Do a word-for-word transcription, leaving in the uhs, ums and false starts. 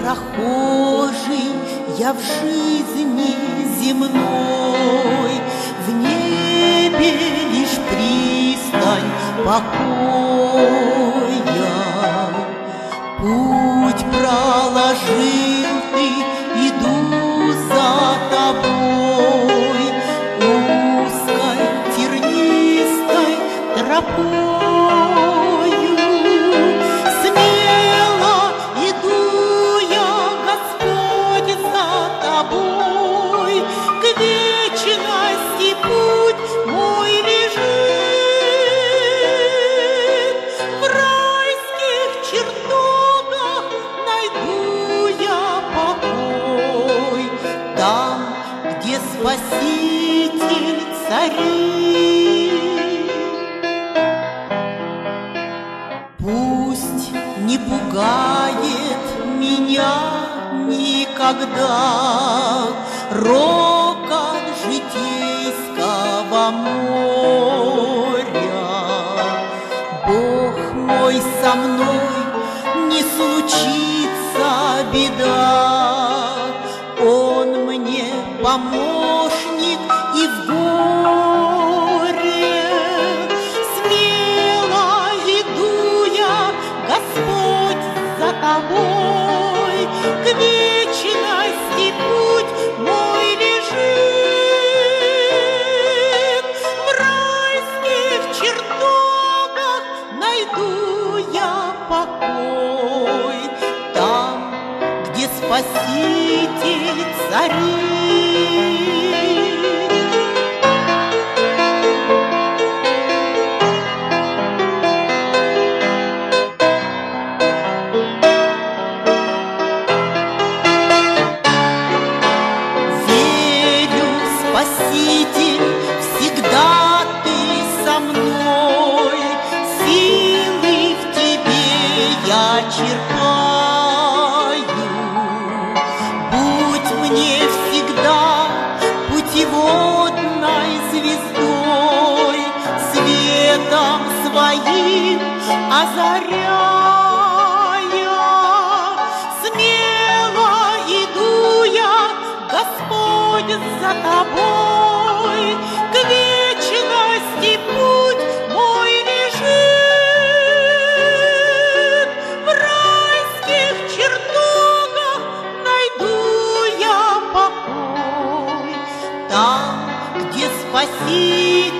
прохожий я в жизни земной, в небе лишь пристань покоя. Путь проложил ты, иду за тобой узкой тернистой тропою. Смело иду я, Господь, за тобой, к вечности путь мой лежит. В райских чертогах найду я покой, там, где Спаситель царит. Пусть не пугает меня никогда рокот житейского моря. Бог мой со мной, не случится беда, Он мне помощник и в горе. Смело иду я, Господь, за тобой, к вечности путь мой лежит. В райских чертогах найду я покой, там, где Спаситель царит. Спаситель, всегда ты со мной, силы в тебе я черпаю. Будь мне всегда путеводной звездой, светом своим озаряя. Смело иду я, Господь, за тобой, к вечности путь мой лежит. В райских чертогах найду я покой, там, где Спаситель